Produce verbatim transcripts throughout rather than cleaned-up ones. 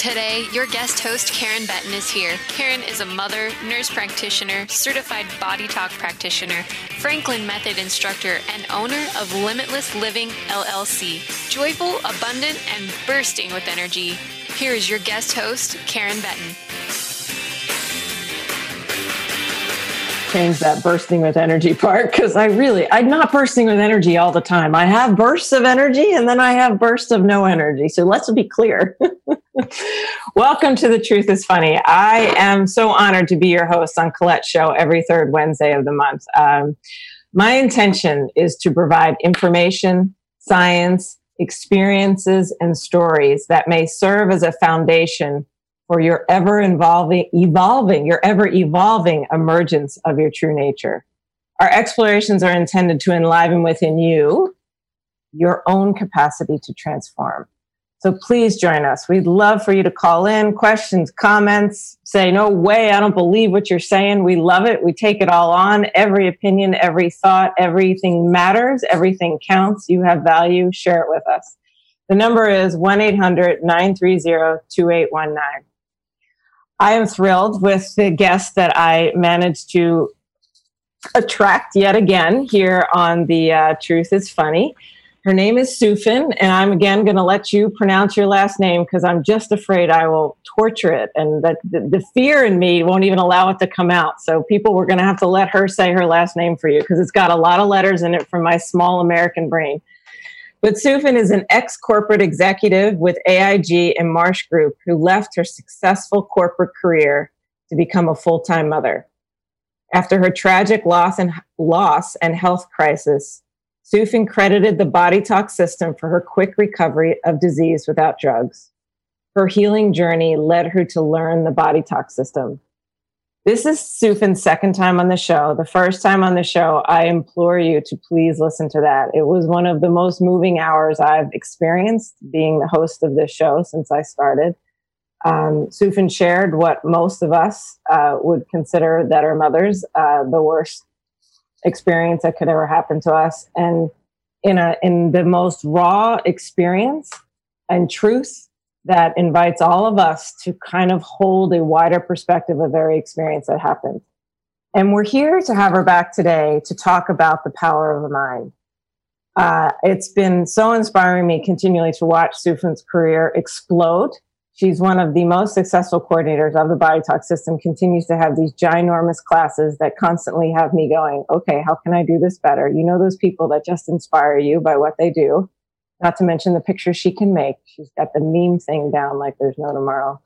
Today, your guest host, Karen Betten, is here. Karen is a mother, nurse practitioner, certified Body Talk practitioner, Franklin Method instructor, and owner of Limitless Living, L L C. Joyful, abundant, and bursting with energy. Here is your guest host, Karen Betten. Change that bursting with energy part, because I really, I'm not bursting with energy all the time. I have bursts of energy and then I have bursts of no energy. So let's be clear. Welcome to The Truth is Funny. I am so honored to be your host on Colette's show every third Wednesday of the month. Um, my intention is to provide information, science, experiences, and stories that may serve as a foundation for your ever evolving, evolving, your ever evolving emergence of your true nature. Our explorations are intended to enliven within you your own capacity to transform. So please join us. We'd love for you to call in, questions, comments, say, no way, I don't believe what you're saying. We love it. We take it all on. Every opinion, every thought, everything matters. Everything counts. You have value. Share it with us. The number is one eight hundred nine three zero two eight one nine. I am thrilled with the guest that I managed to attract yet again here on the uh, Truth is Funny. Her name is Sufin, and I'm again going to let you pronounce your last name because I'm just afraid I will torture it, and that the, the fear in me won't even allow it to come out. So people, we're going to have to let her say her last name for you because it's got a lot of letters in it from my small American brain. But Sufin is an ex-corporate executive with A I G and Marsh Group who left her successful corporate career to become a full-time mother. After her tragic loss and loss and health crisis, Sufin credited the Body Talk system for her quick recovery of disease without drugs. Her healing journey led her to learn the Body Talk system. This is Sufin's second time on the show. The first time on the show, I implore you to please listen to that. It was one of the most moving hours I've experienced being the host of this show since I started. Um, Sufin shared what most of us uh, would consider that are mothers, uh, the worst experience that could ever happen to us. And in a in the most raw experience and truth that invites all of us to kind of hold a wider perspective of every experience that happened. And we're here to have her back today to talk about the power of the mind. Uh, it's been so inspiring me continually to watch Sufin's career explode. She's one of the most successful coordinators of the Body Talk system, continues to have these ginormous classes that constantly have me going, okay, how can I do this better? You know, those people that just inspire you by what they do. Not to mention the pictures she can make. She's got the meme thing down like there's no tomorrow.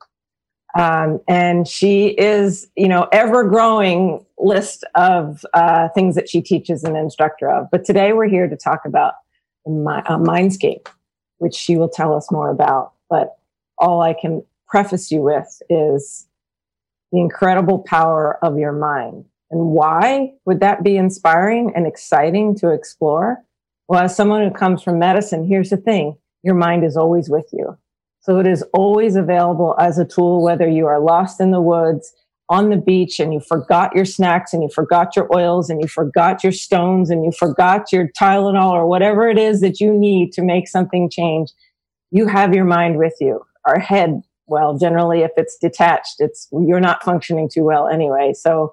Um, and she is, you know, ever-growing list of uh, things that she teaches and instructor of. But today we're here to talk about my, uh, Mindscape, which she will tell us more about. But all I can preface you with is the incredible power of your mind. And why would that be inspiring and exciting to explore? Well, as someone who comes from medicine, here's the thing. Your mind is always with you. So it is always available as a tool, whether you are lost in the woods, on the beach, and you forgot your snacks, and you forgot your oils, and you forgot your stones, and you forgot your Tylenol, or whatever it is that you need to make something change. You have your mind with you. Our head, well, generally, if it's detached, it's you're not functioning too well anyway. So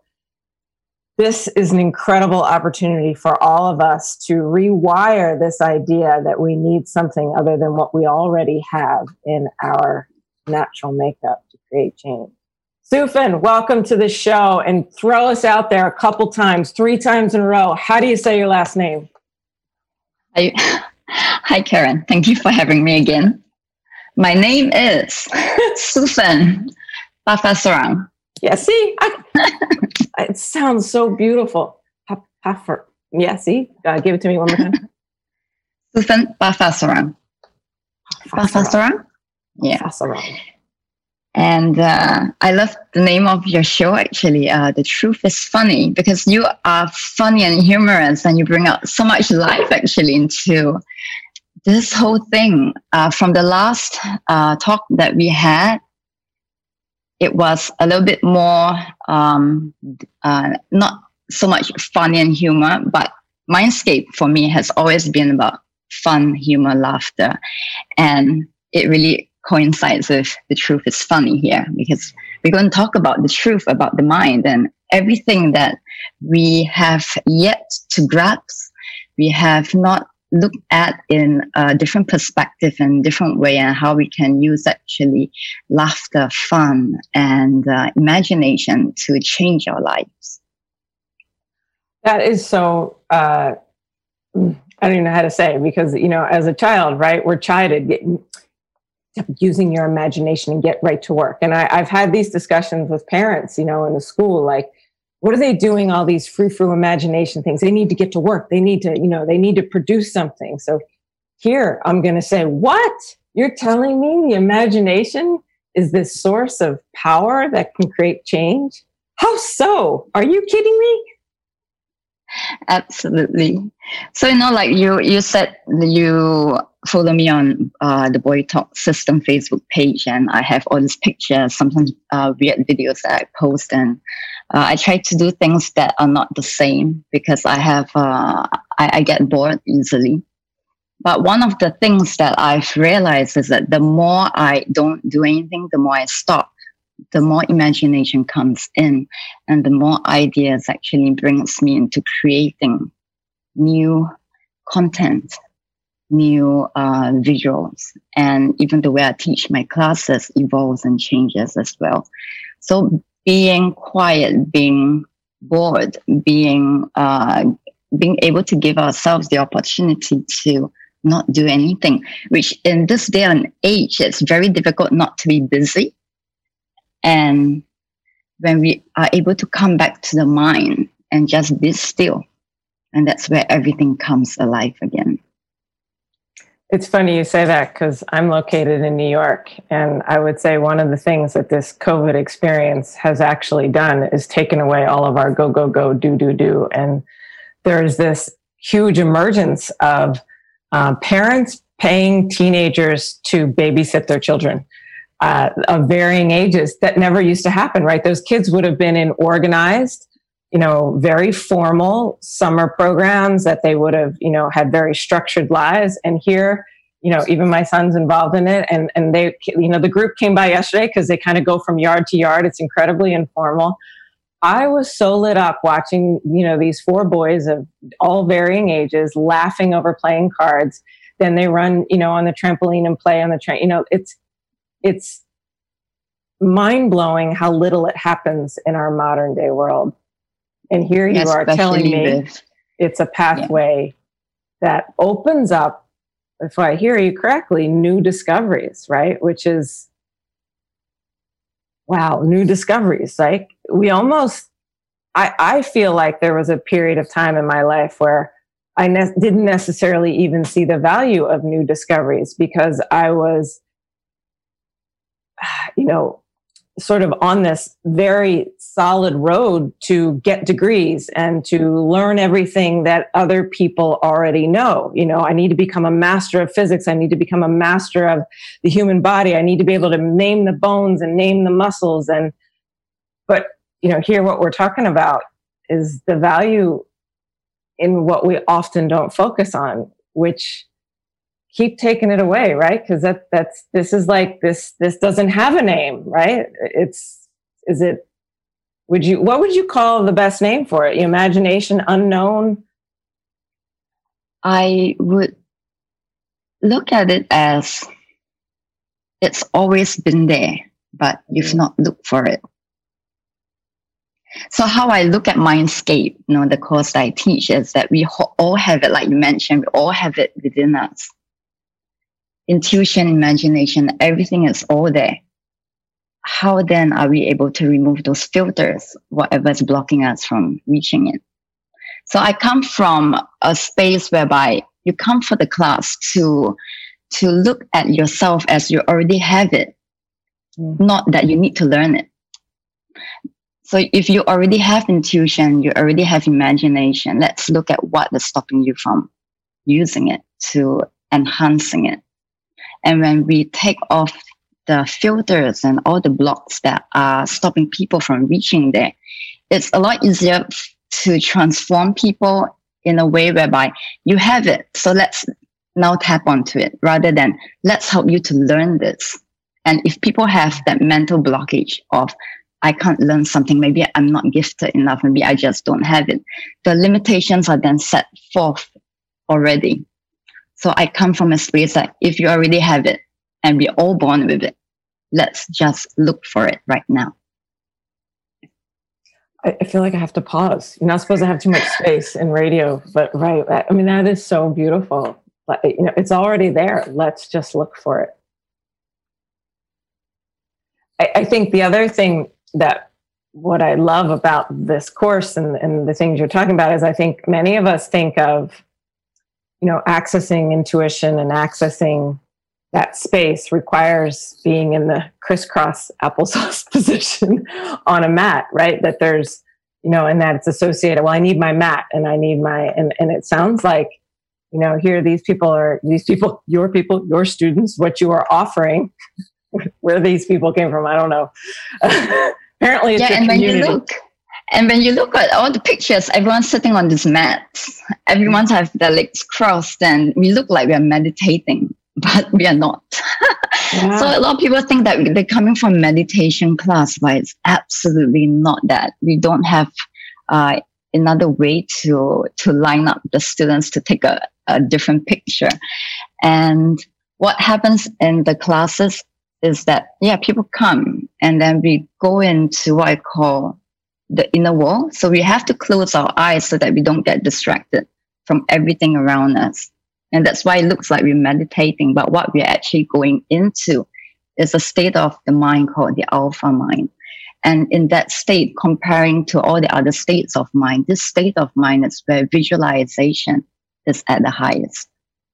this is an incredible opportunity for all of us to rewire this idea that we need something other than what we already have in our natural makeup to create change. Sufin, welcome to the show, and throw us out there a couple times, three times in a row. How do you say your last name? Hi, Hi Karen. Thank you for having me again. My name is Sufin Pafasaran. Yeah, see, I, it sounds so beautiful. Paffer. Yeah, see, uh, give it to me one more time. Sufin Pafasaran. Pafasaran? Yeah. Pafasaran. And uh, I love the name of your show, actually. Uh, the Truth is Funny, because you are funny and humorous, and you bring out so much life, actually, into this whole thing. Uh, from the last uh, talk that we had, it was a little bit more, um, uh, not so much funny and humor, but Mindscape for me has always been about fun, humor, laughter. And it really coincides with the truth is funny here, because we're going to talk about the truth about the mind and everything that we have yet to grasp, we have not looked at in a different perspective and different way, and how we can use actually laughter, fun, and uh, imagination to change our lives. That is so, uh, I don't even know how to say, because, you know, as a child, right, we're chided, get, using your imagination and get right to work. And I, I've had these discussions with parents, you know, in the school, like, what are they doing all these frou-frou imagination things? They need to get to work. They need to, you know, they need to produce something. So here I'm going to say, what? You're telling me the imagination is this source of power that can create change? How so? Are you kidding me? Absolutely. So, you know, like you, you said you follow me on uh, the Boy Talk System Facebook page, and I have all these pictures, sometimes uh, weird videos that I post, and uh, I try to do things that are not the same because I have, uh, I, I get bored easily. But one of the things that I've realized is that the more I don't do anything, the more I stop, the more imagination comes in, and the more ideas actually brings me into creating new content, new uh, visuals, and even the way I teach my classes evolves and changes as well. So being quiet, being bored, being uh, being able to give ourselves the opportunity to not do anything, which in this day and age, it's very difficult not to be busy. And when we are able to come back to the mind and just be still, and that's where everything comes alive again. It's funny you say that, because I'm located in New York, and I would say one of the things that this COVID experience has actually done is taken away all of our go, go, go, do, do, do. And there's this huge emergence of uh, parents paying teenagers to babysit their children. Uh, of varying ages that never used to happen, right? Those kids would have been in organized, you know, very formal summer programs that they would have, you know, had very structured lives. And here, you know, even my son's involved in it. And, and they, you know, the group came by yesterday because they kind of go from yard to yard. It's incredibly informal. I was so lit up watching, you know, these four boys of all varying ages laughing over playing cards. Then they run, you know, on the trampoline and play on the train. You know, it's, It's mind-blowing how little it happens in our modern day world. And here you are telling me with, it's a pathway yeah. that opens up, if I hear you correctly, new discoveries, right? Which is, wow, new discoveries. Like we almost, I, I feel like there was a period of time in my life where I ne- didn't necessarily even see the value of new discoveries because I was, you know, sort of on this very solid road to get degrees and to learn everything that other people already know. You know, I need to become a master of physics. I need to become a master of the human body. I need to be able to name the bones and name the muscles. And, but, you know, here what we're talking about is the value in what we often don't focus on, which keep taking it away, right? Because that that's this is like this this doesn't have a name, right? It's is it would you what would you call the best name for it? Imagination, unknown? I would look at it as it's always been there, but you've not looked for it. So how I look at Mindscape, you know, the course that I teach, is that we all have it, like you mentioned, we all have it within us. Intuition, imagination, everything is all there. How then are we able to remove those filters, whatever is blocking us from reaching it? So I come from a space whereby you come for the class to, to look at yourself as you already have it, mm. not that you need to learn it. So if you already have intuition, you already have imagination, let's look at what is stopping you from using it to enhancing it. And when we take off the filters and all the blocks that are stopping people from reaching there, it's a lot easier to transform people in a way whereby you have it. So let's now tap onto it rather than let's help you to learn this. And if people have that mental blockage of, I can't learn something, maybe I'm not gifted enough, maybe I just don't have it, the limitations are then set forth already. So I come from a space that if you already have it and we're all born with it, let's just look for it right now. I feel like I have to pause. You're not supposed to have too much space in radio, but right. I mean, that is so beautiful. But, you know, it's already there. Let's just look for it. I, I think the other thing that what I love about this course and, and the things you're talking about is I think many of us think of, you know, accessing intuition and accessing that space requires being in the crisscross applesauce position on a mat, right? That there's, you know, and that it's associated, well, I need my mat and I need my, and, and it sounds like, you know, here these people are, these people, your people, your students, what you are offering, where these people came from, I don't know. Apparently it's yeah, your and community. When you look, and when you look at all the pictures, everyone's sitting on these mats. Everyone's have their legs crossed and we look like we're meditating, but we are not. Yeah. So a lot of people think that they're coming from meditation class, but it's absolutely not that. We don't have uh, another way to to line up the students to take a, a different picture. And what happens in the classes is that, yeah, people come and then we go into what I call the inner world. So we have to close our eyes so that we don't get distracted from everything around us. And that's why it looks like we're meditating, but what we're actually going into is a state of the mind called the alpha mind. And in that state, comparing to all the other states of mind, this state of mind is where visualization is at the highest.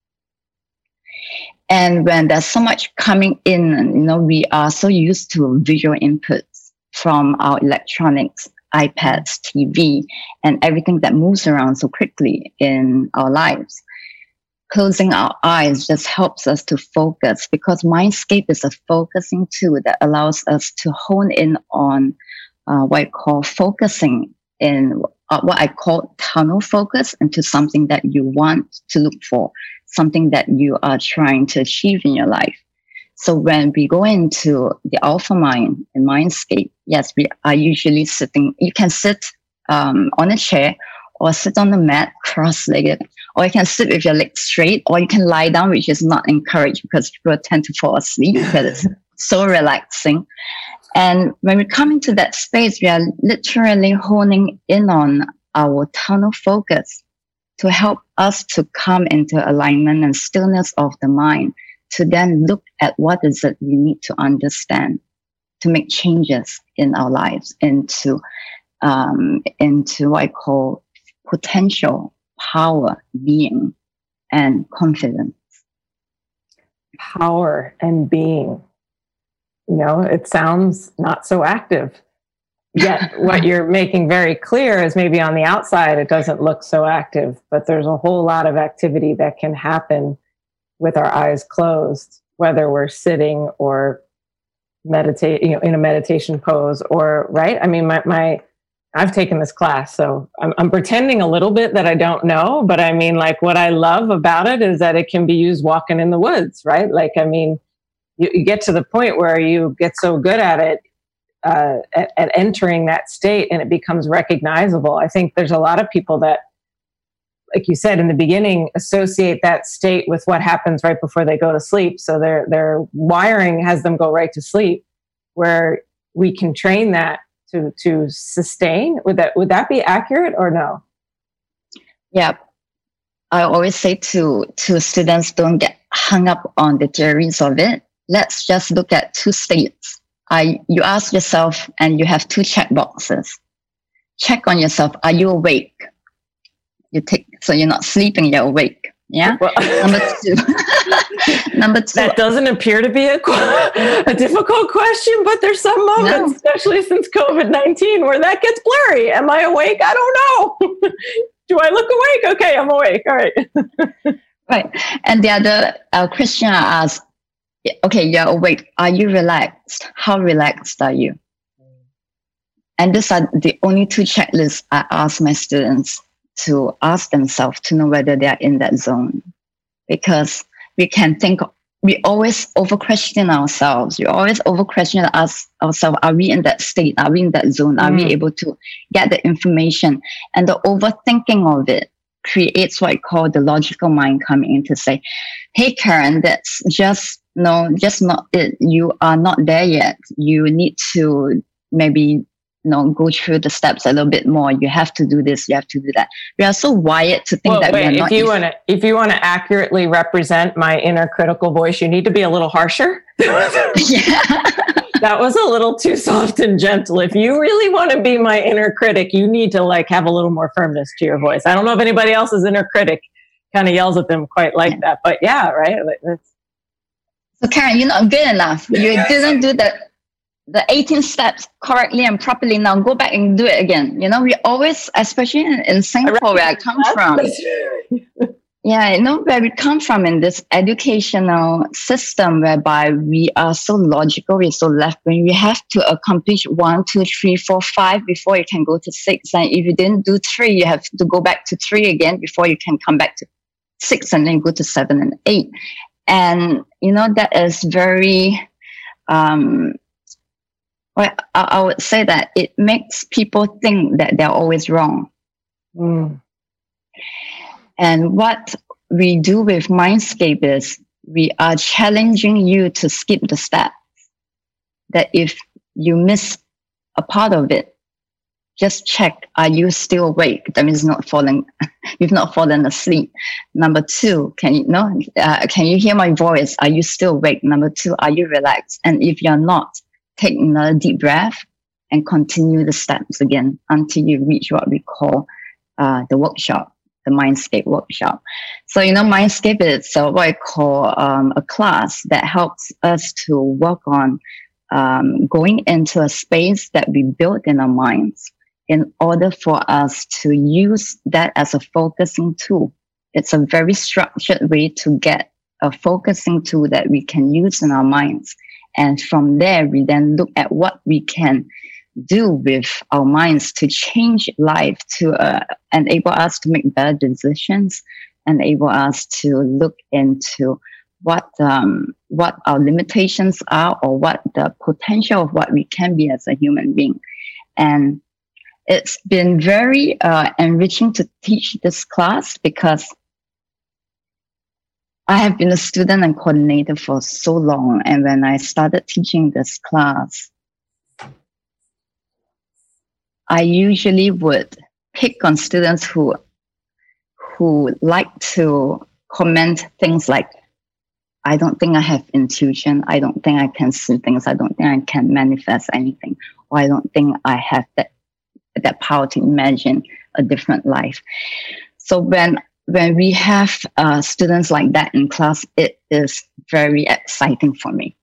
And when there's so much coming in, you know, we are so used to visual inputs from our electronics, iPads, T V, and everything that moves around so quickly in our lives. Closing our eyes just helps us to focus, because Mindscape is a focusing tool that allows us to hone in on uh, what I call focusing in uh, what I call tunnel focus into something that you want to look for, something that you are trying to achieve in your life. So when we go into the alpha mind in Mindscape, yes, we are usually sitting, you can sit um, on a chair or sit on the mat cross-legged, or you can sit with your legs straight, or you can lie down, which is not encouraged because people tend to fall asleep because it's so relaxing. And when we come into that space, we are literally honing in on our tunnel focus to help us to come into alignment and stillness of the mind, to then look at what is it we need to understand to make changes in our lives into, um, into what I call potential, power, being, and confidence. Power and being. You know, it sounds not so active. Yet what you're making very clear is maybe on the outside it doesn't look so active, but there's a whole lot of activity that can happen with our eyes closed, whether we're sitting or meditate, you know, in a meditation pose, or right. I mean, my my. I've taken this class, so I'm, I'm pretending a little bit that I don't know, but I mean, like, what I love about it is that it can be used walking in the woods, right? Like, I mean, you, you get to the point where you get so good at it, uh, at, at entering that state, and it becomes recognizable. I think there's a lot of people that, like you said in the beginning, associate that state with what happens right before they go to sleep. So their their wiring has them go right to sleep, where we can train that to to sustain. Would that would that be accurate or no? Yeah, I always say to to students, don't get hung up on the theories of it. Let's just look at two states. I you ask yourself, and you have two check boxes. Check on yourself. Are you awake? You take so you're not sleeping. You're awake. Yeah. Well, number two. Number two. That doesn't appear to be a, a difficult question, but there's some moments, no. especially since COVID nineteen, where that gets blurry. Am I awake? I don't know. Do I look awake? Okay, I'm awake. All right. Right. And the other uh, Christian asked, okay, you're awake. Are you relaxed? How relaxed are you? And these are the only two checklists I ask my students to ask themselves to know whether they are in that zone. Because we can think we always over question ourselves. We always over question us ourselves. Are we in that state? Are we in that zone? Are mm. we able to get the information? And the overthinking of it creates what I call the logical mind coming in to say, hey, Karen, that's just, no, just not it. You are not there yet. You need to maybe, you know, go through the steps a little bit more. You have to do this. You have to do that. We are so wired to think well, that wait, we are if not. You wanna, if you want to accurately represent my inner critical voice, you need to be a little harsher. Yeah. That was a little too soft and gentle. If you really want to be my inner critic, you need to like have a little more firmness to your voice. I don't know if anybody else's inner critic kind of yells at them quite like yeah. that, but yeah, right. That's... So Karen, you're not good enough. You didn't do the the eighteen steps correctly and properly. Now go back and do it again. You know, we always, especially in, in Singapore where I come from. Yeah, you know, where we come from in this educational system whereby we are so logical, we're so left-brain. We have to accomplish one, two, three, four, five before you can go to six. And if you didn't do three, you have to go back to three again before you can come back to six and then go to seven and eight. And, you know, that is very, um, well, I, I would say that it makes people think that they're always wrong. Mm. And what we do with Mindscape is we are challenging you to skip the steps. That if you miss a part of it, just check, are you still awake? That means not falling, you've not fallen asleep. Number two, can you no, uh, can you hear my voice? Are you still awake? Number two, are you relaxed? And if you're not, take another deep breath and continue the steps again until you reach what we call uh, the workshop, the Mindscape workshop. So, you know, Mindscape is uh, what I call um, a class that helps us to work on um, going into a space that we built in our minds in order for us to use that as a focusing tool. It's a very structured way to get a focusing tool that we can use in our minds. And from there, we then look at what we can do with our minds to change life, to uh, enable us to make better decisions, enable us to look into what um, what our limitations are or what the potential of what we can be as a human being. And it's been very uh, enriching to teach this class because I have been a student and coordinator for so long. And when I started teaching this class, I usually would pick on students who who like to comment things like, I don't think I have intuition. I don't think I can see things. I don't think I can manifest anything. Or I don't think I have that that power to imagine a different life. So when when we have uh, students like that in class, it is very exciting for me.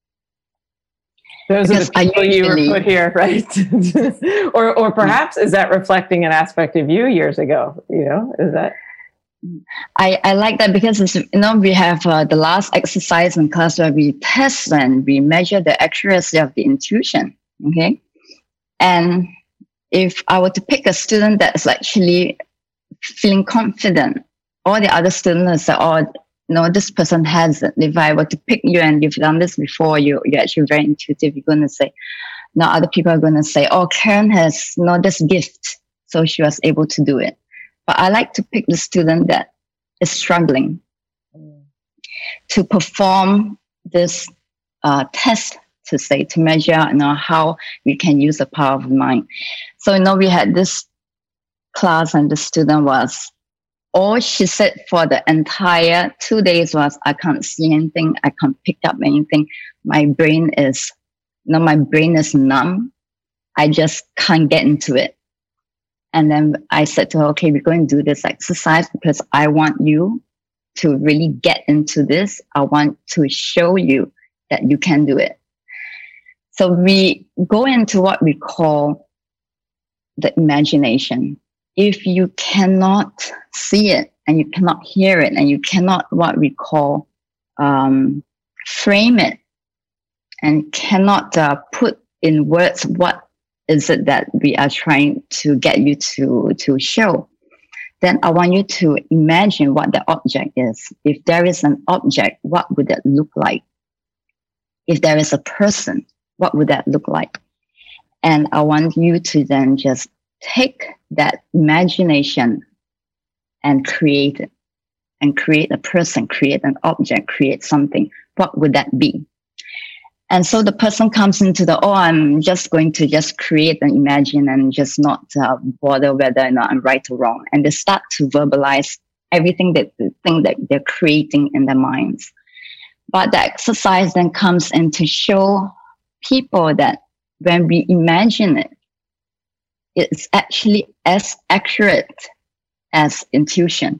Those because are the people usually, you were put here, right? or or perhaps is that reflecting an aspect of you years ago? You know, is that? I, I like that because it's, you know, we have uh, the last exercise in class where we test and we measure the accuracy of the intuition. Okay, and if I were to pick a student that's actually feeling confident, all the other students say, oh, no, this person has it. If I were to pick you and you've done this before, you, you're actually very intuitive, you're going to say, no, other people are going to say, oh, Karen has you know, this gift, so she was able to do it. But I like to pick the student that is struggling mm. to perform this uh, test, to say, to measure you know, how we can use the power of mind. So, you know, we had this class and the student was, all she said for the entire two days was, I can't see anything. I can't pick up anything. My brain is, you know, my brain is numb. I just can't get into it. And then I said to her, okay, we're going to do this exercise because I want you to really get into this. I want to show you that you can do it. So we go into what we call the imagination. If you cannot see it and you cannot hear it and you cannot what we call um, frame it and cannot uh, put in words what is it that we are trying to get you to, to show, then I want you to imagine what the object is. If there is an object, what would that look like? If there is a person, what would that look like? And I want you to then just take that imagination and create it, and create a person, create an object, create something. What would that be? And so the person comes into the, oh, I'm just going to just create and imagine and just not uh, bother whether or not I'm right or wrong. And they start to verbalize everything that they think that they're creating in their minds. But the exercise then comes in to show people that when we imagine it, it's actually as accurate as intuition.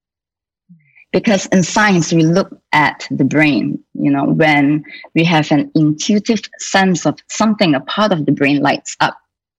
Because in science, we look at the brain, you know, when we have an intuitive sense of something, a part of the brain lights up.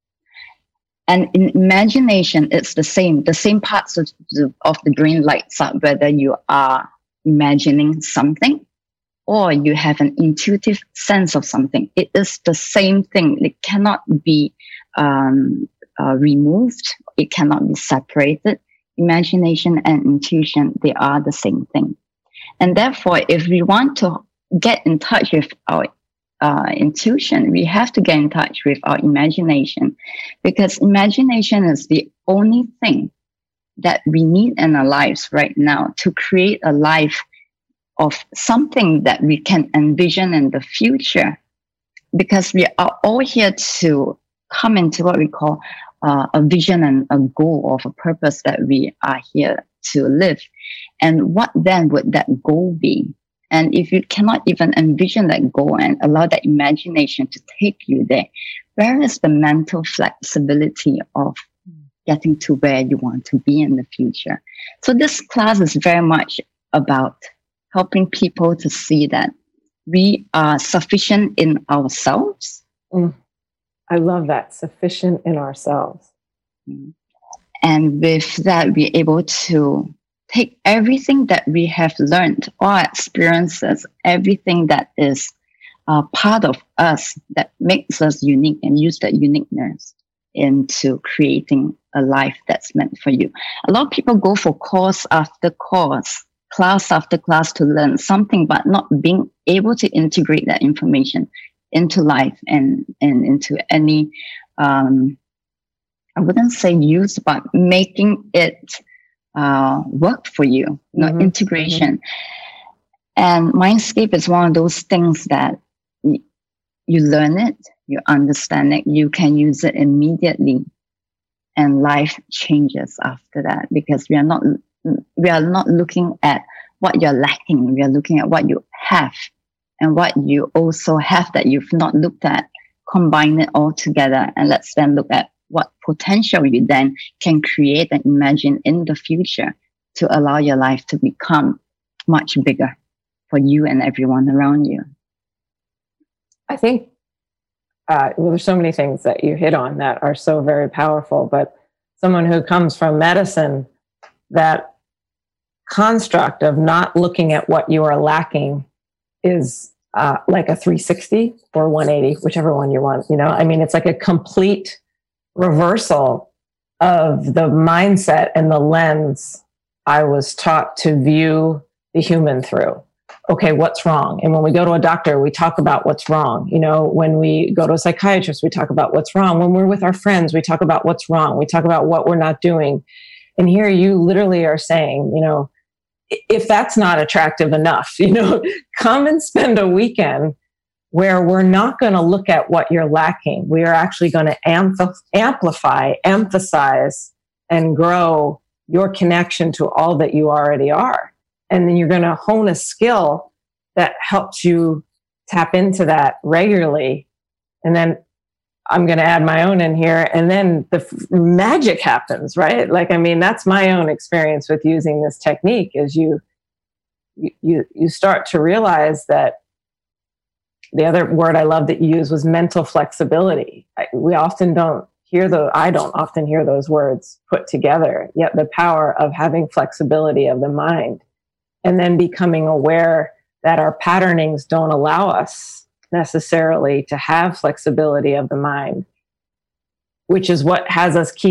And in imagination, it's the same. The same parts of the, of the brain lights up, whether you are imagining something or you have an intuitive sense of something. It is the same thing. It cannot be um, uh, removed. It cannot be separated. Imagination and intuition, they are the same thing. And therefore, if we want to get in touch with our uh, intuition, we have to get in touch with our imagination, because imagination is the only thing that we need in our lives right now to create a life of something that we can envision in the future. Because we are all here to come into what we call Uh, a vision and a goal of a purpose that we are here to live. And what then would that goal be? And if you cannot even envision that goal and allow that imagination to take you there, where is the mental flexibility of getting to where you want to be in the future? So this class is very much about helping people to see that we are sufficient in ourselves. Mm. I love that, sufficient in ourselves. And with that, we're able to take everything that we have learned, all experiences, everything that is uh, part of us that makes us unique, and use that uniqueness into creating a life that's meant for you. A lot of people go for course after course, class after class to learn something, but not being able to integrate that information into life and, and into any, um, I wouldn't say use, but making it uh, work for you, you know, mm-hmm. integration. Mm-hmm. And Mindscape is one of those things that y- you learn it, you understand it, you can use it immediately, and life changes after that, because we are not we are not looking at what you're lacking, we are looking at what you have. And what you also have that you've not looked at, combine it all together, and let's then look at what potential you then can create and imagine in the future to allow your life to become much bigger for you and everyone around you. I think, uh, well, there's so many things that you hit on that are so very powerful, but someone who comes from medicine, that construct of not looking at what you are lacking is uh, like a three sixty or one eighty, whichever one you want. You know, I mean, it's like a complete reversal of the mindset and the lens I was taught to view the human through. Okay, what's wrong? And when we go to a doctor, we talk about what's wrong. You know, when we go to a psychiatrist, we talk about what's wrong. When we're with our friends, we talk about what's wrong. We talk about what we're not doing. And here you literally are saying, you know, if that's not attractive enough, you know, come and spend a weekend where we're not going to look at what you're lacking. We are actually going to amph- amplify, emphasize, and grow your connection to all that you already are. And then you're going to hone a skill that helps you tap into that regularly. And then I'm going to add my own in here. And then the f- magic happens, right? Like, I mean, that's my own experience with using this technique is you, you, you start to realize that the other word I love that you used was mental flexibility. I, we often don't hear the, I don't often hear those words put together, yet the power of having flexibility of the mind and then becoming aware that our patternings don't allow us necessarily to have flexibility of the mind, which is what has us keep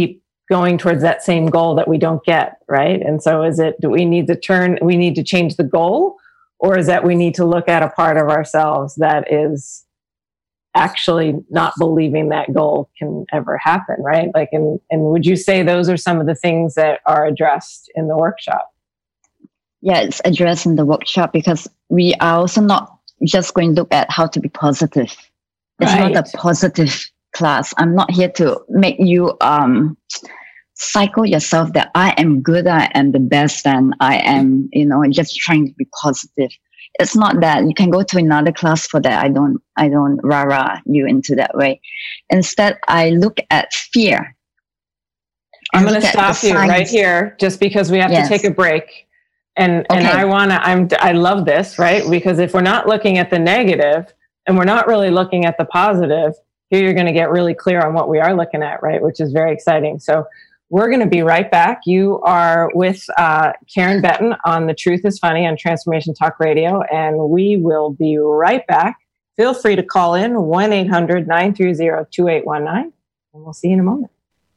going towards that same goal that we don't get, right? And so is it, do we need to turn, we need to change the goal, or is that we need to look at a part of ourselves that is actually not believing that goal can ever happen, right? Like, and, and would you say those are some of the things that are addressed in the workshop? Yeah, it's addressed in the workshop because we are also not just going to look at how to be positive. It's Right. not a positive class. I'm not here to make you um, cycle yourself that I am good, I am the best, and I am, you know, just trying to be positive. It's not that. You can go to another class for that. I don't, I don't rah-rah you into that way. Instead, I look at fear. I'm I going to look at stop the you right signs. here just because we have Yes. to take a break. And, and Okay. I want to, I'm, I love this, right? Because if we're not looking at the negative and we're not really looking at the positive, here you're going to get really clear on what we are looking at, right? Which is very exciting. So we're going to be right back. You are with uh, Karen Benton on The Truth is Funny on Transformation Talk Radio, and we will be right back. Feel free to call in one eight hundred nine three zero two eight one nine, and we'll see you in a moment.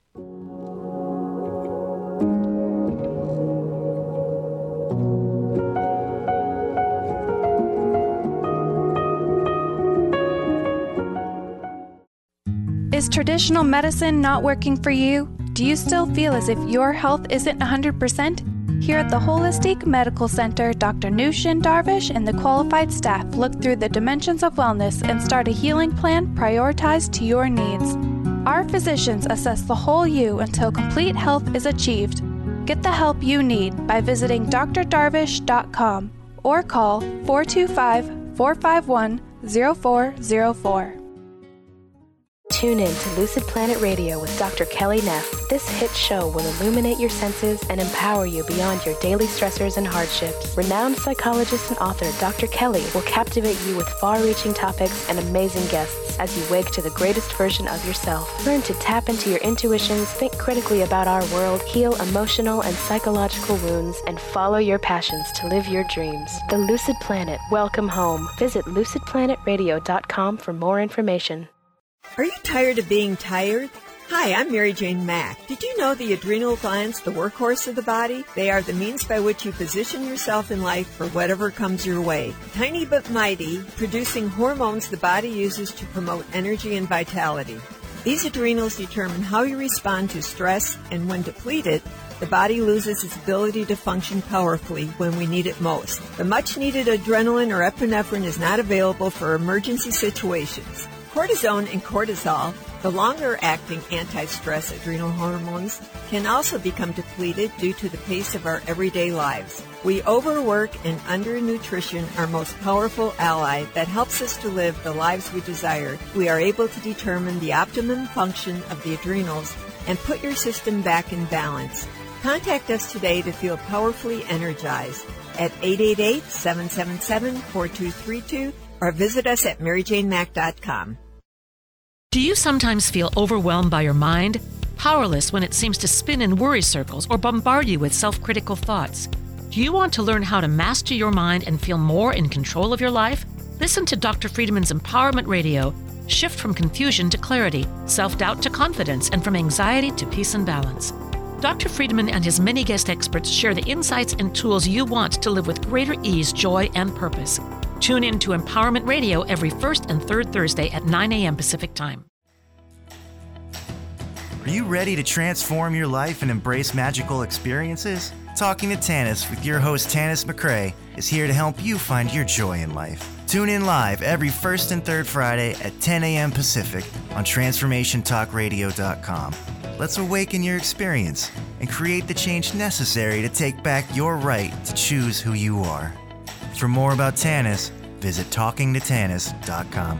Is traditional medicine not working for you? Do you still feel as if your health isn't one hundred percent? Here at the Holistic Medical Center, Doctor Nushin Darvish and the qualified staff look through the dimensions of wellness and start a healing plan prioritized to your needs. Our physicians assess the whole you until complete health is achieved. Get the help you need by visiting d r darvish dot com or call four two five, four five one, zero four zero four. Tune in to Lucid Planet Radio with Doctor Kelly Neff. This hit show will illuminate your senses and empower you beyond your daily stressors and hardships. Renowned psychologist and author Doctor Kelly will captivate you with far-reaching topics and amazing guests as you wake to the greatest version of yourself. Learn to tap into your intuitions, think critically about our world, heal emotional and psychological wounds, and follow your passions to live your dreams. The Lucid Planet. Welcome home. Visit lucid planet radio dot com for more information. Are you tired of being tired? Hi, I'm Mary Jane Mack. Did you know the adrenal glands, the workhorse of the body? They are the means by which you position yourself in life for whatever comes your way. Tiny but mighty, producing hormones the body uses to promote energy and vitality. These adrenals determine how you respond to stress, and when depleted, the body loses its ability to function powerfully when we need it most. The much-needed adrenaline or epinephrine is not available for emergency situations. Cortisone and cortisol, the longer-acting anti-stress adrenal hormones, can also become depleted due to the pace of our everyday lives. We overwork, and undernutrition, our most powerful ally that helps us to live the lives we desire. We are able to determine the optimum function of the adrenals and put your system back in balance. Contact us today to feel powerfully energized at eight eight eight, seven seven seven, four two three two or visit us at mary jane mack dot com. Do you sometimes feel overwhelmed by your mind? Powerless when it seems to spin in worry circles or bombard you with self-critical thoughts? Do you want to learn how to master your mind and feel more in control of your life? Listen to Doctor Friedman's Empowerment Radio. Shift from confusion to clarity, self-doubt to confidence, and from anxiety to peace and balance. Doctor Friedman and his many guest experts share the insights and tools you want to live with greater ease, joy, and purpose. Tune in to Empowerment Radio every first and third Thursday at nine a.m. Pacific Time. Are you ready to transform your life and embrace magical experiences? Talking to Tanis with your host Tanis McCrae is here to help you find your joy in life. Tune in live every first and third Friday at ten a.m. Pacific on transformation talk radio dot com. Let's awaken your experience and create the change necessary to take back your right to choose who you are. For more about Tanis, visit talking to tanis dot com.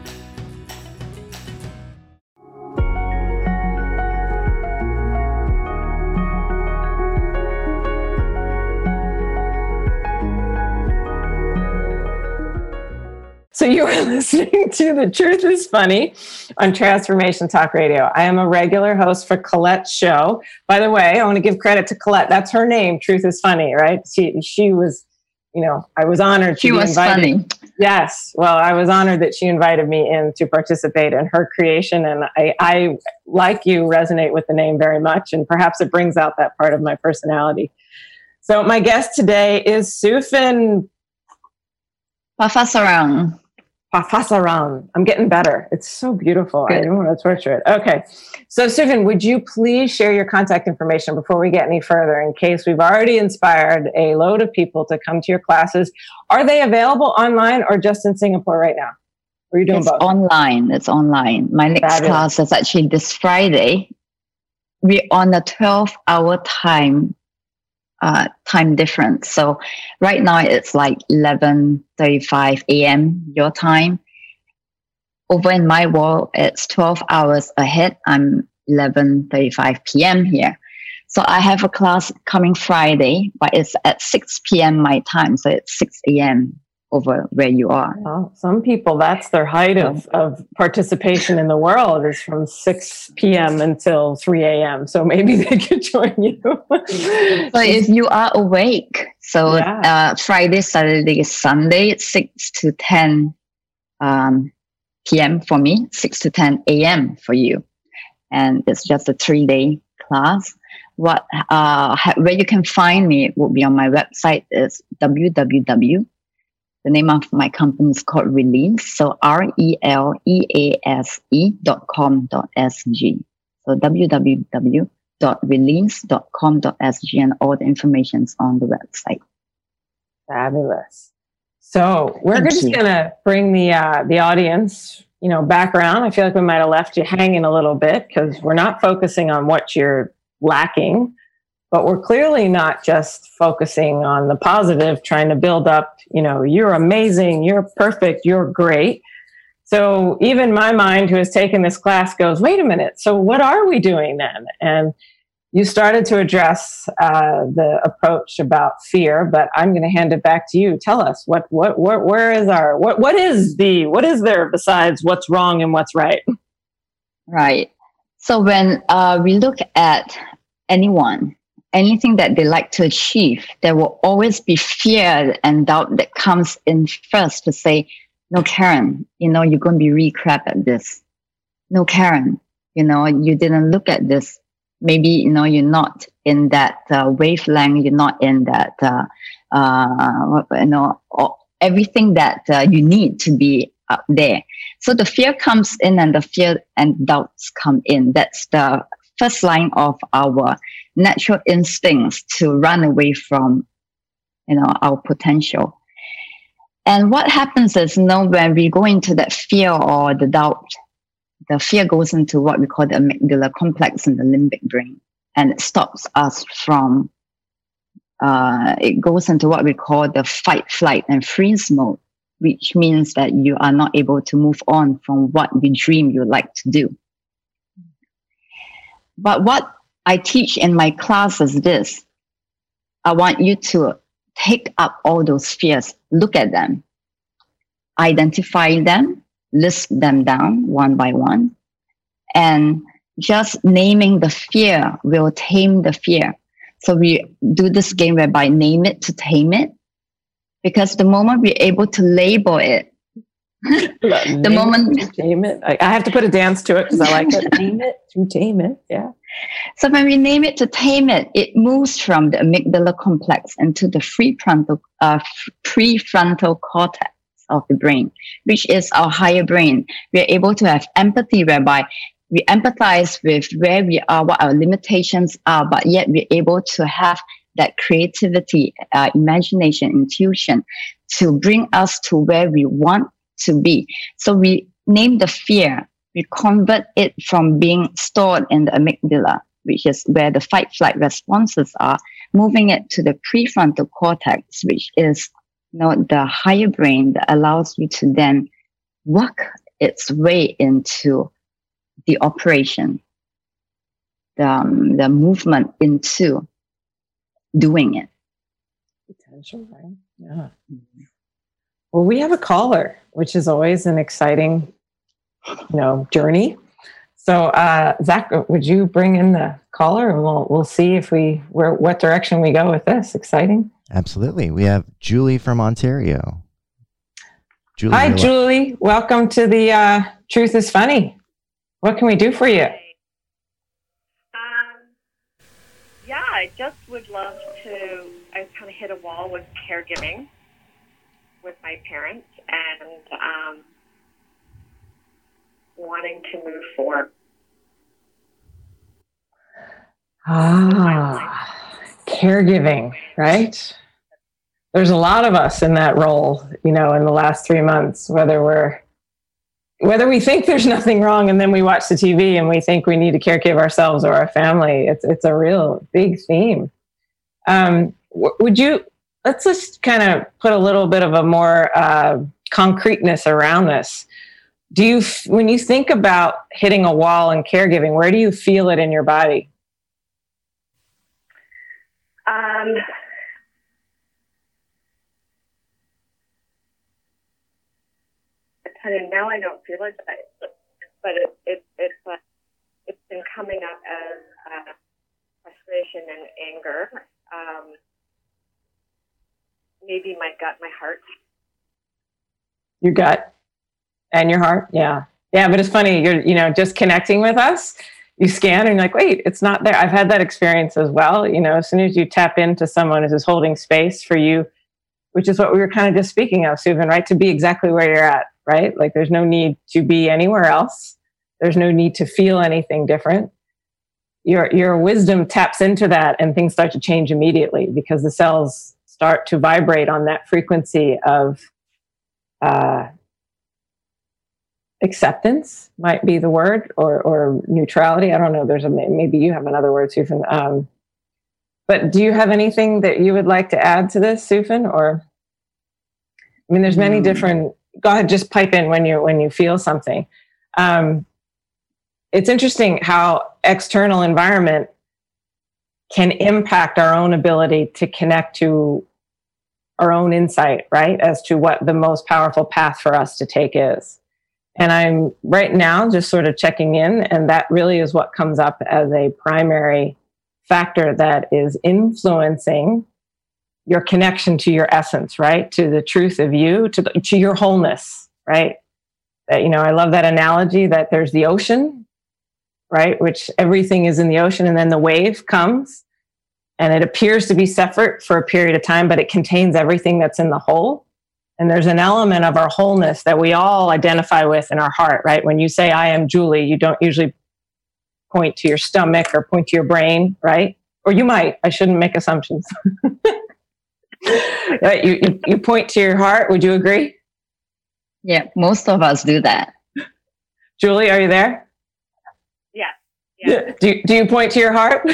So you are listening to The Truth is Funny on Transformation Talk Radio. I am a regular host for Colette's show. By the way, I want to give credit to Colette. That's her name, Truth is Funny, right? She she was, you know, I was honored to She be was invited. funny. Yes. Well, I was honored that she invited me in to participate in her creation. And I, I, like you, resonate with the name very much. And perhaps it brings out that part of my personality. So my guest today is Sufin Papasaran. Papasaran. I'm getting better. It's so beautiful. Good. I don't want to torture it. Okay. So Sufin, would you please share your contact information before we get any further, in case we've already inspired a load of people to come to your classes? Are they available online or just in Singapore right now? Or are you doing it's both? Online. It's online. My next Fabulous. class is actually this Friday. We're on a twelve hour time uh, time difference. So right now it's like eleven thirty-five a.m. your time. Over in my world, it's twelve hours ahead. I'm eleven thirty-five p.m. here. So I have a class coming Friday, but it's at six p.m. my time. So it's six a.m. over where you are. Well, some people, that's their height of, of participation in the world, is from six p.m. until three a.m. So maybe they could join you. So if you are awake, so yeah. uh, Friday, Saturday, Sunday, it's six to ten um, p.m. for me, six to ten a.m. for you. And it's just a three-day class. What uh, where you can find me will be on my website is w w w. The name of my company is called Release. So R E L E A S E dot com dot S G. So w w w dot release dot com dot S G, and all the information is on the website. Fabulous. So we're Thank just you. going to bring the uh, the audience, you know, back around. I feel like we might have left you hanging a little bit because we're not focusing on what you're lacking, but we're clearly not just focusing on the positive, trying to build up, you know, you're amazing, you're perfect, you're great. So even my mind, who has taken this class, goes, wait a minute, so what are we doing then? And you started to address uh, the approach about fear, but I'm going to hand it back to you. Tell us what, what, what, where is our, what, what is the, what is there besides what's wrong and what's right? Right. So when uh, we look at anyone, anything that they like to achieve, there will always be fear and doubt that comes in first to say, no, Karen, you know, you're going to be really crap at this. No, Karen, you know, you didn't look at this. Maybe, you know, you're not in that uh, wavelength. You're not in that, uh, uh, you know, everything that uh, you need to be up there. So the fear comes in and the fear and doubts come in. That's the first line of our natural instincts to run away from, you know, our potential. And what happens is, you know, when we go into that fear or the doubt, the fear goes into what we call the amygdala complex in the limbic brain, and it stops us from, uh, it goes into what we call the fight, flight, and freeze mode, which means that you are not able to move on from what you dream you like to do. But what I teach in my class is this. I want you to take up all those fears, look at them, identify them, list them down one by one, and just naming the fear will tame the fear. So we do this game whereby name it to tame it, because the moment we're able to label it, the name moment it to tame it. I, I have to put a dance to it because I like it. Name it to tame it. Yeah. So when we name it to tame it, it moves from the amygdala complex into the prefrontal, uh, prefrontal cortex of the brain, which is our higher brain. We're able to have empathy, whereby we empathize with where we are, what our limitations are, but yet we're able to have that creativity, uh, imagination, intuition to bring us to where we want to be. So we name the fear. We convert it from being stored in the amygdala, which is where the fight-flight responses are, moving it to the prefrontal cortex, which is, you know, the higher brain that allows you to then work its way into the operation, the, um, the movement into doing it. Potential, right? Yeah. Well, we have a caller, which is always an exciting, you know, journey. So, uh, Zach, would you bring in the caller, and we'll we'll see if we where what direction we go with this. Exciting. Absolutely. We have Julie from Ontario. Julie, Hi, Julie. Welcome to the uh, Truth is Funny. What can we do for you? Um, yeah, I just would love to, I kind of hit a wall with caregiving with my parents and um, wanting to move forward. Ah, caregiving, right? There's a lot of us in that role, you know, in the last three months, whether we're, whether we think there's nothing wrong and then we watch the T V and we think we need to care give ourselves or our family. It's, it's a real big theme. Um, w- would you, let's just kind of put a little bit of a more uh, concreteness around this. Do you, when you think about hitting a wall and caregiving, where do you feel it in your body? Um, and now I don't feel it, but it, it, it's uh, it's been coming up as uh, frustration and anger. Um, maybe my gut, my heart. Your gut and your heart, yeah, yeah. But it's funny, you're you know just connecting with us. You scan and you're like, wait, it's not there. I've had that experience as well. You know, as soon as you tap into someone who's holding space for you, which is what we were kind of just speaking of, Susan, right? To be exactly where you're at, right? Like there's no need to be anywhere else. There's no need to feel anything different. Your, your wisdom taps into that and things start to change immediately because the cells start to vibrate on that frequency of uh, acceptance might be the word, or, or neutrality. I don't know. There's a, maybe you have another word, Susan. Um, but do you have anything that you would like to add to this, Susan? Or, I mean, there's many different, go ahead, just pipe in when you, when you feel something. Um, it's interesting how external environment can impact our own ability to connect to our own insight, right? As to what the most powerful path for us to take is. And I'm right now just sort of checking in, and that really is what comes up as a primary factor that is influencing your connection to your essence, right? To the truth of you, to, the, to your wholeness, right? That, you know, I love that analogy that there's the ocean, right? Which everything is in the ocean, and then the wave comes and it appears to be separate for a period of time, but it contains everything that's in the whole. And there's an element of our wholeness that we all identify with in our heart, right? When you say, I am Julie, you don't usually point to your stomach or point to your brain, right? Or you might. I shouldn't make assumptions. Right? You, you, you point to your heart. Would you agree? Yeah, most of us do that. Julie, are you there? Yeah. Yeah. Do, do you point to your heart?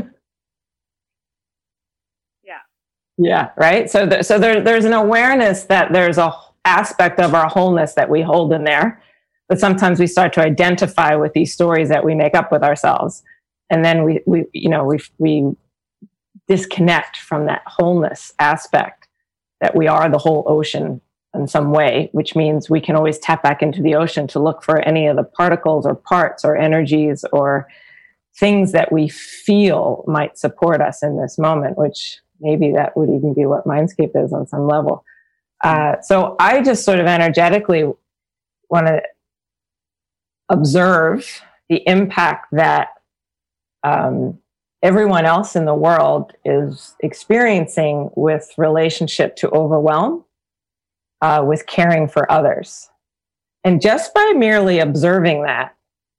Yeah, right. So, th- so there, there's an awareness that there's a aspect of our wholeness that we hold in there, but sometimes we start to identify with these stories that we make up with ourselves, and then we, we, you know, we we disconnect from that wholeness aspect that we are the whole ocean in some way, which means we can always tap back into the ocean to look for any of the particles or parts or energies or things that we feel might support us in this moment, which maybe that would even be what Mindscape is on some level. Uh, so I just sort of energetically want to observe the impact that um, everyone else in the world is experiencing with relationship to overwhelm, uh, with caring for others. And just by merely observing that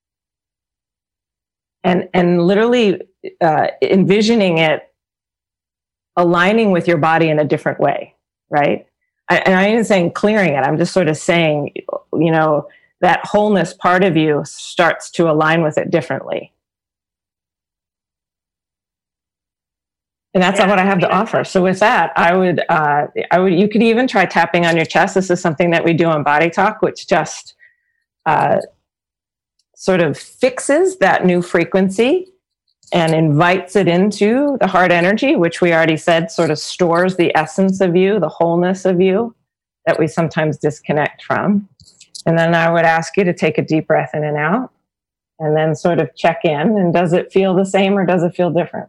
and, and literally uh, envisioning it aligning with your body in a different way, right? I, and I ain't saying clearing it. I'm just sort of saying, you know, that wholeness part of you starts to align with it differently. And that's yeah, what I have to offer. So with that, I would, uh, I would, you could even try tapping on your chest. This is something that we do on Body Talk, which just uh, sort of fixes that new frequency and invites it into the heart energy, which we already said sort of stores the essence of you, the wholeness of you that we sometimes disconnect from. And then I would ask you to take a deep breath in and out and then sort of check in. And does it feel the same or does it feel different?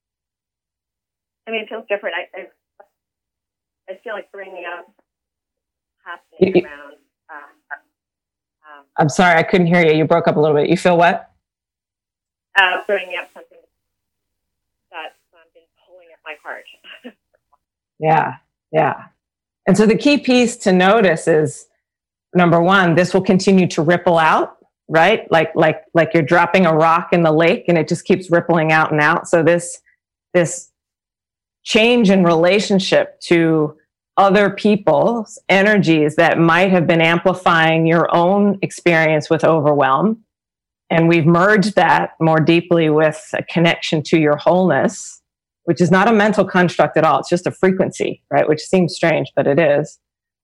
I mean, it feels different. I, I, I feel like bringing up happening You- around. Uh, um, I'm sorry, I couldn't hear you. You broke up a little bit. You feel what? uh, bringing up something that's um, been pulling at my heart. Yeah, yeah. And so the key piece to notice is, number one, this will continue to ripple out, right? Like, like, like you're dropping a rock in the lake and it just keeps rippling out and out. So this, this change in relationship to other people's energies that might have been amplifying your own experience with overwhelm. And we've merged that more deeply with a connection to your wholeness, which is not a mental construct at all. It's just a frequency, right? Which seems strange, but it is.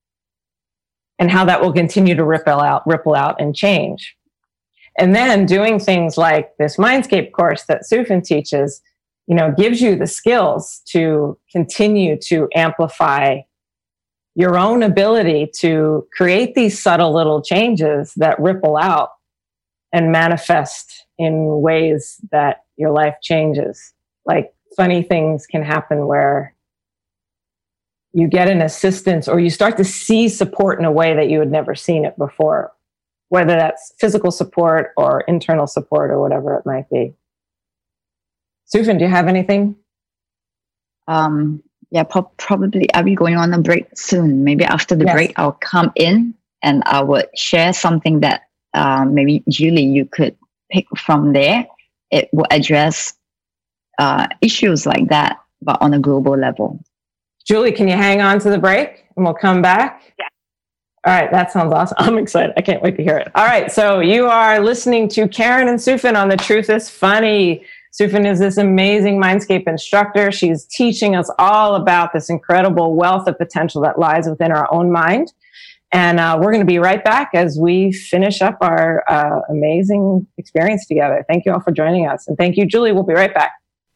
And how that will continue to ripple out, ripple out and change. And then doing things like this Mindscape course that Sufin teaches, you know, gives you the skills to continue to amplify your own ability to create these subtle little changes that ripple out and manifest in ways that your life changes. Like funny things can happen where you get an assistance or you start to see support in a way that you had never seen it before, whether that's physical support or internal support or whatever it might be. Sufin, do you have anything? Um, yeah, pro- probably I'll be going on a break soon. Maybe after the Yes. break, I'll come in and I would share something that uh, maybe Julie, you could pick from there. It will address uh, issues like that, but on a global level. Julie, can you hang on to the break and we'll come back? Yeah. All right, that sounds awesome. I'm excited. I can't wait to hear it. All right, so you are listening to Karen and Sufin on The Truth is Funny. Sufin is this amazing Mindscape instructor. She's teaching us all about this incredible wealth of potential that lies within our own mind. And uh, we're going to be right back as we finish up our uh, amazing experience together. Thank you all for joining us. And thank you, Julie. We'll be right back.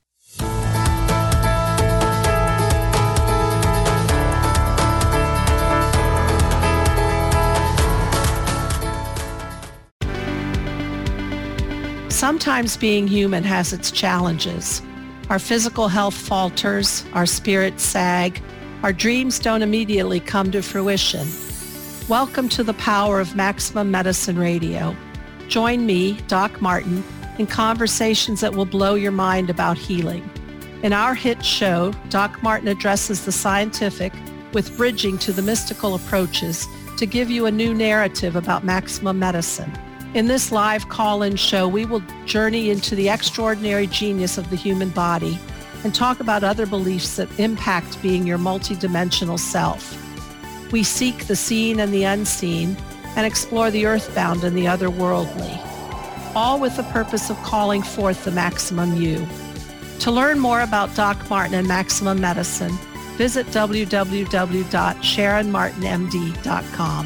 Sometimes being human has its challenges. Our physical health falters, our spirits sag, our dreams don't immediately come to fruition. Welcome to the power of Maximum Medicine Radio. Join me, Doc Martin, in conversations that will blow your mind about healing. In our hit show, Doc Martin addresses the scientific with bridging to the mystical approaches to give you a new narrative about maximum medicine. In this live call-in show, we will journey into the extraordinary genius of the human body and talk about other beliefs that impact being your multidimensional self. We seek the seen and the unseen and explore the earthbound and the otherworldly, all with the purpose of calling forth the maximum you. To learn more about Doc Martin and Maximum Medicine, visit w w w dot sharon martin m d dot com.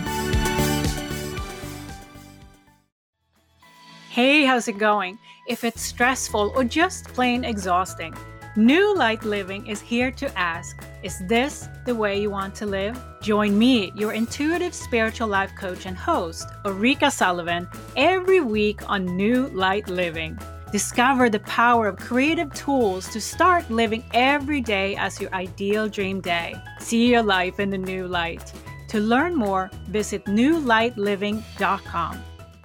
Hey, how's it going? If it's stressful or just plain exhausting, New Light Living is here to ask, is this the way you want to live? Join me, your intuitive spiritual life coach and host, Ulrika Sullivan, every week on New Light Living. Discover the power of creative tools to start living every day as your ideal dream day. See your life in the new light. To learn more, visit new light living dot com.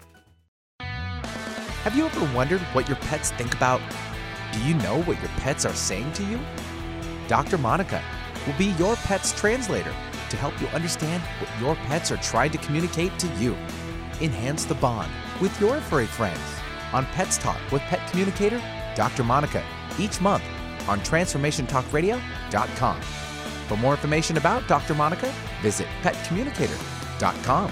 Have you ever wondered what your pets think about? Do you know what your pets are saying to you? Doctor Monica will be your pet's translator to help you understand what your pets are trying to communicate to you. Enhance the bond with your furry friends on Pets Talk with Pet Communicator, Doctor Monica, each month on transformation talk radio dot com. For more information about Doctor Monica, visit pet communicator dot com.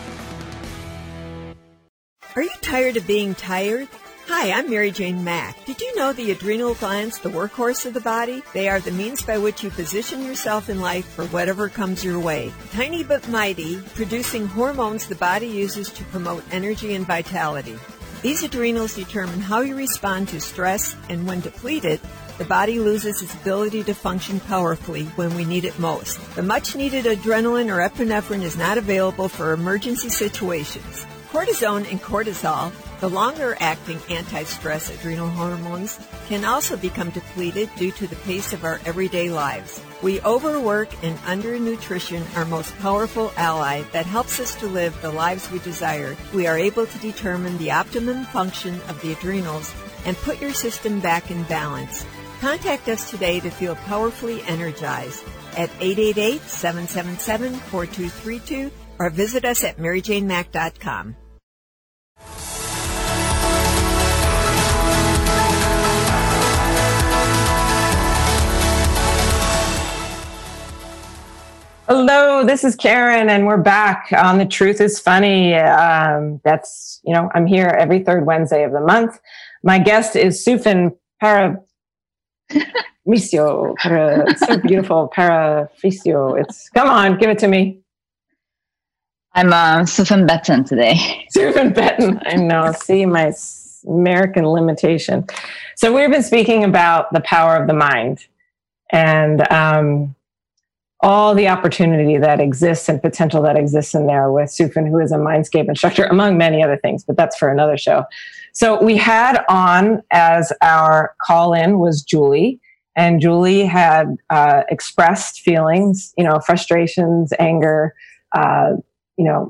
Are you tired of being tired? Hi, I'm Mary Jane Mack. Did you know the adrenal glands, the workhorse of the body? They are the means by which you position yourself in life for whatever comes your way. Tiny but mighty, producing hormones the body uses to promote energy and vitality. These adrenals determine how you respond to stress, and when depleted, the body loses its ability to function powerfully when we need it most. The much-needed adrenaline or epinephrine is not available for emergency situations. Cortisone and cortisol The longer-acting anti-stress adrenal hormones can also become depleted due to the pace of our everyday lives. We overwork and undernutrition, our most powerful ally that helps us to live the lives we desire. We are able to determine the optimum function of the adrenals and put your system back in balance. Contact us today to feel powerfully energized at eight eight eight, seven seven seven, four two three two or visit us at mary jane mack dot com. Hello, this is Karen, and we're back on The Truth is Funny. Um, that's, you know, I'm here every third Wednesday of the month. My guest is Sufin Parafisio. Para, it's so beautiful, Parafisio. It's, come on, give it to me. I'm uh, Sufin Betten today. Sufin Betten, I know. See, my American limitation. So we've been speaking about the power of the mind. And, um, all the opportunity that exists and potential that exists in there with Sufin, who is a Mindscape instructor, among many other things, but that's for another show. So we had on as our call-in was Julie, and Julie had uh, expressed feelings, you know, frustrations, anger, uh, you know,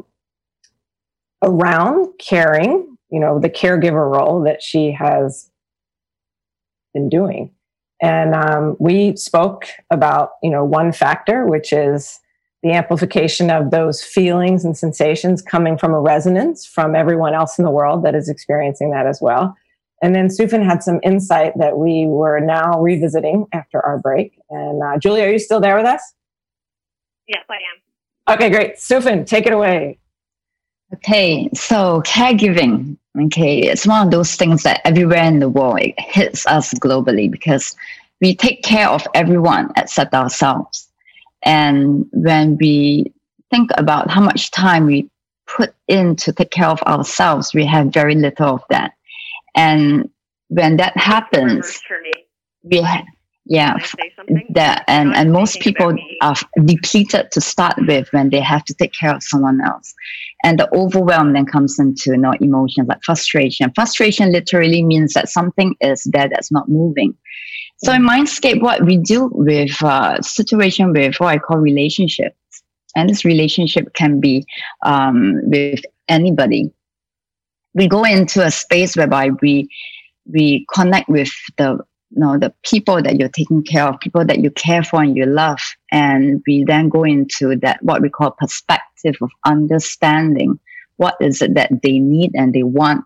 around caring, you know, the caregiver role that she has been doing. And um, we spoke about, you know, one factor, which is the amplification of those feelings and sensations coming from a resonance from everyone else in the world that is experiencing that as well. And then Sufin had some insight that we were now revisiting after our break. And uh, Julie, are you still there with us? Yes, I am. Okay, great. Sufin, take it away. Okay, so caregiving. Okay, it's one of those things that everywhere in the world, it hits us globally because we take care of everyone except ourselves. And when we think about how much time we put in to take care of ourselves, we have very little of that. And when that happens, for me. we ha- yeah, that and, and most people are depleted to start with when they have to take care of someone else. And the overwhelm then comes into, you know, emotions like frustration. Frustration literally means that something is there that's not moving. So in Mindscape, what we deal with uh, situation with what I call relationships. And this relationship can be um, with anybody. We go into a space whereby we we connect with the you know the people that you're taking care of, people that you care for and you love, and we then go into that what we call perspective of understanding what is it that they need and they want,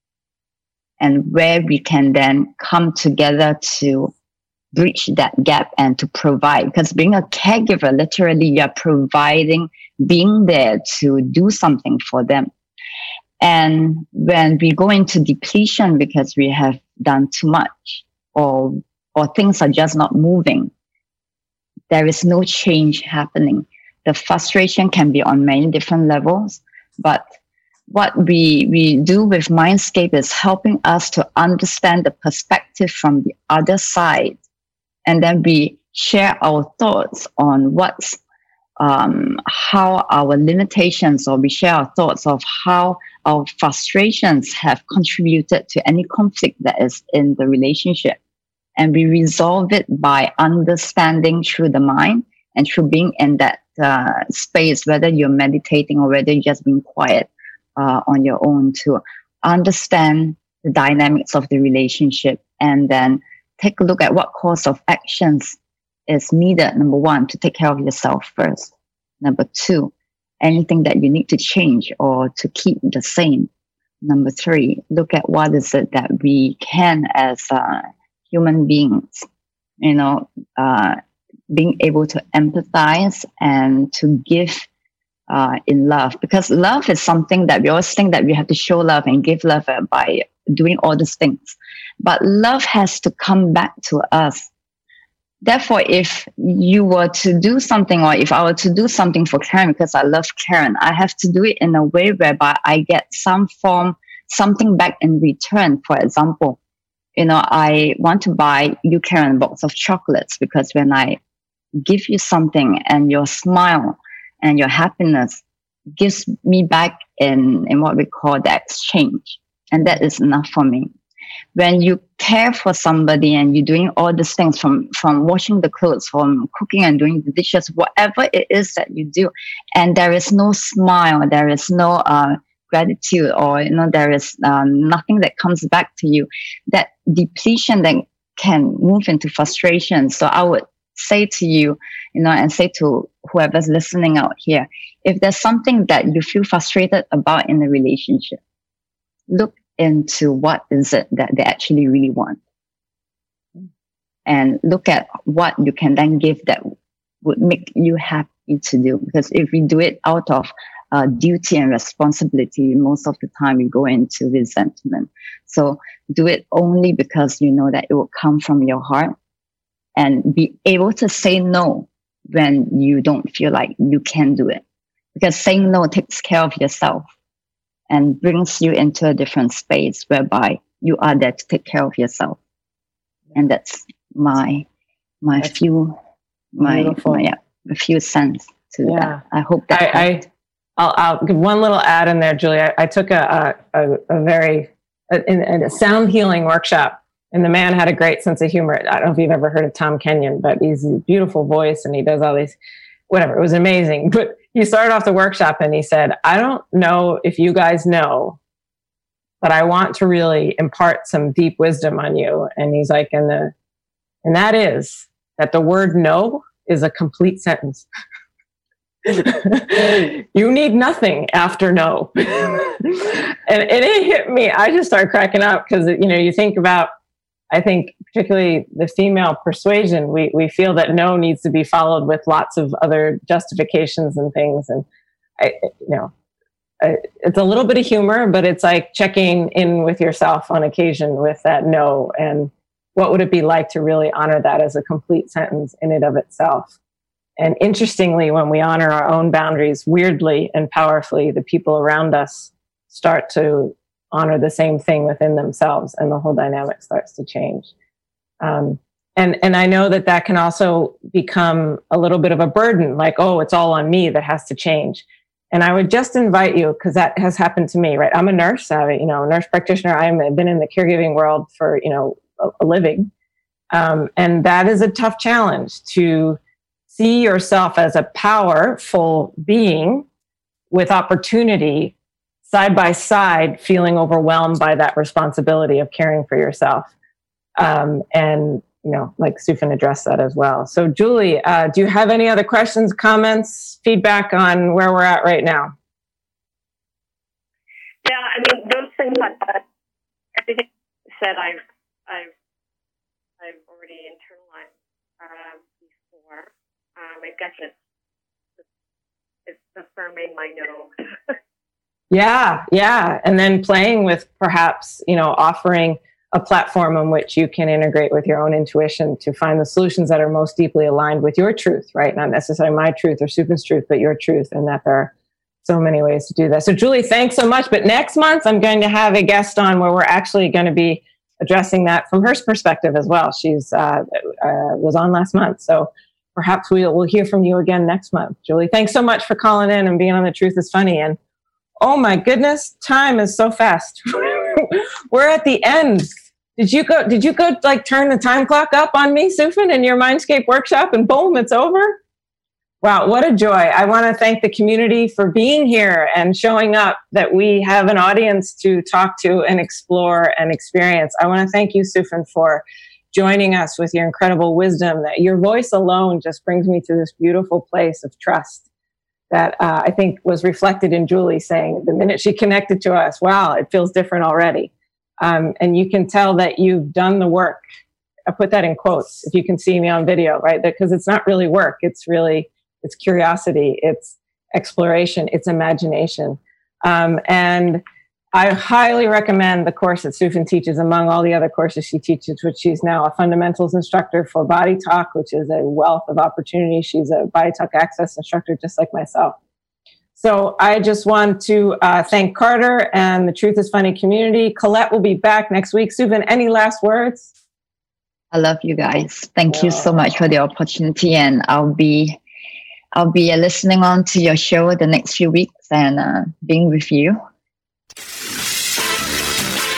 and where we can then come together to bridge that gap and to provide. Because being a caregiver, literally you're providing, being there to do something for them. And when we go into depletion because we have done too much, or or things are just not moving, there is no change happening. The frustration can be on many different levels, but what we, we do with Mindscape is helping us to understand the perspective from the other side. And then we share our thoughts on what's, um, how our limitations, or we share our thoughts of how our frustrations have contributed to any conflict that is in the relationship. And we resolve it by understanding through the mind and through being in that uh, space, whether you're meditating or whether you're just being quiet uh, on your own, to understand the dynamics of the relationship, and then take a look at what course of actions is needed. Number one, to take care of yourself first. Number two, anything that you need to change or to keep the same. Number three, look at what is it that we can, as uh, human beings, you know, uh, being able to empathize and to give uh, in love. Because love is something that we always think that we have to show love and give love by doing all these things. But love has to come back to us. Therefore, if you were to do something, or if I were to do something for Karen because I love Karen, I have to do it in a way whereby I get some form, something back in return. For example, you know, I want to buy you, Karen, a box of chocolates, because when I give you something and your smile and your happiness gives me back in, in what we call the exchange. And that is enough for me. When you care for somebody and you're doing all these things from, from washing the clothes, from cooking and doing the dishes, whatever it is that you do, and there is no smile, there is no uh, gratitude, or, you know, there is um, nothing that comes back to you, that depletion then can move into frustration. So I would say to you, you know, and say to whoever's listening out here, if there's something that you feel frustrated about in a relationship, look into what is it that they actually really want. And look at what you can then give that would make you happy to do. Because if we do it out of uh, duty and responsibility, most of the time we go into resentment. So do it only because you know that it will come from your heart, and be able to say no when you don't feel like you can do it. Because saying no takes care of yourself and brings you into a different space whereby you are there to take care of yourself. And that's my my that's few my, my yeah, a few cents to yeah. that. I hope that I, I I'll, I'll give one little add in there, Julie. I, I took a a, a very a, in, in a sound healing workshop, and the man had a great sense of humor. I don't know if you've ever heard of Tom Kenyon, but he's a beautiful voice and he does all these whatever. It was amazing. But he started off the workshop and he said, I don't know if you guys know, but I want to really impart some deep wisdom on you. And he's like, and the, and that is that the word no is a complete sentence. You need nothing after no. and, and it hit me. I just started cracking up because, you know, you think about, I think particularly the female persuasion, we, we feel that no needs to be followed with lots of other justifications and things. And I, you know, I, it's a little bit of humor, but it's like checking in with yourself on occasion with that no. And what would it be like to really honor that as a complete sentence in and of itself? And interestingly, when we honor our own boundaries, weirdly and powerfully, the people around us start to honor the same thing within themselves, and the whole dynamic starts to change. Um, and and I know that that can also become a little bit of a burden, like, oh, it's all on me that has to change. And I would just invite you, because that has happened to me, right? I'm a nurse, I'm, you know, a nurse practitioner. I've been in the caregiving world for, you know, a, a living. Um, and that is a tough challenge, to see yourself as a powerful being with opportunity, side by side, feeling overwhelmed by that responsibility of caring for yourself. Um, and, you know, like Sufin addressed that as well. So Julie, uh, do you have any other questions, comments, feedback on where we're at right now? Yeah, I mean, those things like that, everything said I've, I've, I've already internalized uh, before. Um, I guess it's, it's affirming my no. Yeah, yeah. And then playing with perhaps, you know, offering a platform on which you can integrate with your own intuition to find the solutions that are most deeply aligned with your truth, right? Not necessarily my truth or Sufin's truth, but your truth. And that there are so many ways to do that. So Julie, thanks so much. But next month, I'm going to have a guest on where we're actually going to be addressing that from her perspective as well. She's uh, uh, was on last month. So perhaps we'll, we'll hear from you again next month. Julie, thanks so much for calling in and being on The Truth is Funny. And oh my goodness, time is so fast. We're at the end. Did you go, did you go like turn the time clock up on me, Sufin, in your Mindscape workshop, and boom, it's over? Wow, what a joy. I want to thank the community for being here and showing up, that we have an audience to talk to and explore and experience. I want to thank you, Sufin, for joining us with your incredible wisdom, that your voice alone just brings me to this beautiful place of trust that uh, I think was reflected in Julie saying the minute she connected to us, wow, it feels different already. Um, and you can tell that you've done the work. I put that in quotes if you can see me on video, right? Because it's not really work. It's really, it's curiosity, it's exploration, it's imagination. Um, and I highly recommend the course that Sufin teaches among all the other courses she teaches, which she's now a fundamentals instructor for Body Talk, which is a wealth of opportunity. She's a Body Talk Access instructor, just like myself. So I just want to uh, thank Carter and the Truth is Funny community. Colette will be back next week. Sufin, any last words? I love you guys. Thank yeah. you so much for the opportunity, and I'll be, I'll be uh, listening on to your show the next few weeks and uh, being with you.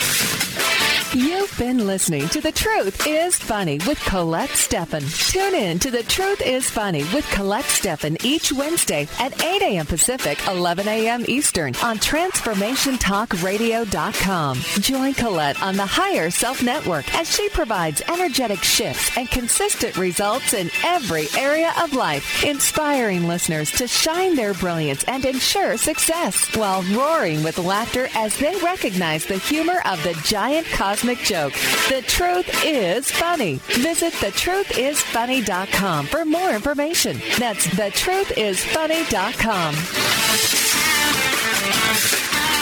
You've been listening to The Truth is Funny with Colette Steffen. Tune in to The Truth is Funny with Colette Steffen each Wednesday at eight a.m. Pacific, eleven a.m. Eastern on transformation talk radio dot com. Join Colette on the Higher Self Network as she provides energetic shifts and consistent results in every area of life, inspiring listeners to shine their brilliance and ensure success while roaring with laughter as they recognize the humor of the giant cosmic joke. The Truth is Funny. Visit the truth is funny dot com for more information. That's the truth is funny dot com.